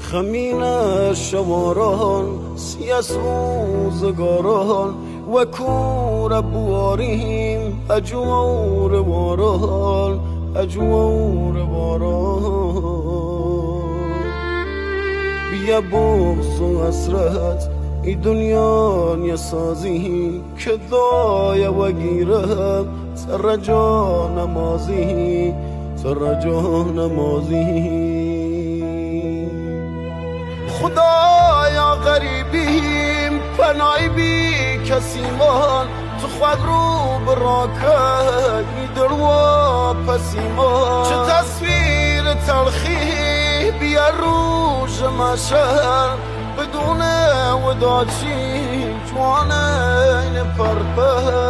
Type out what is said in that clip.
خمین شواران سیاس روزگاران و کور بواریم اجوار واران اجوار واران بیا بغض و حسرت ای دنیا نیسازی که دای و گیرم سر جا نمازی سر جا نمازی خدایا غریبیم پنای بی کسی مان تو خود رو براکت میدروا پسیمان چه تصویر تلخی بیا روش مشهر بدون وداچی جوانه این پرپر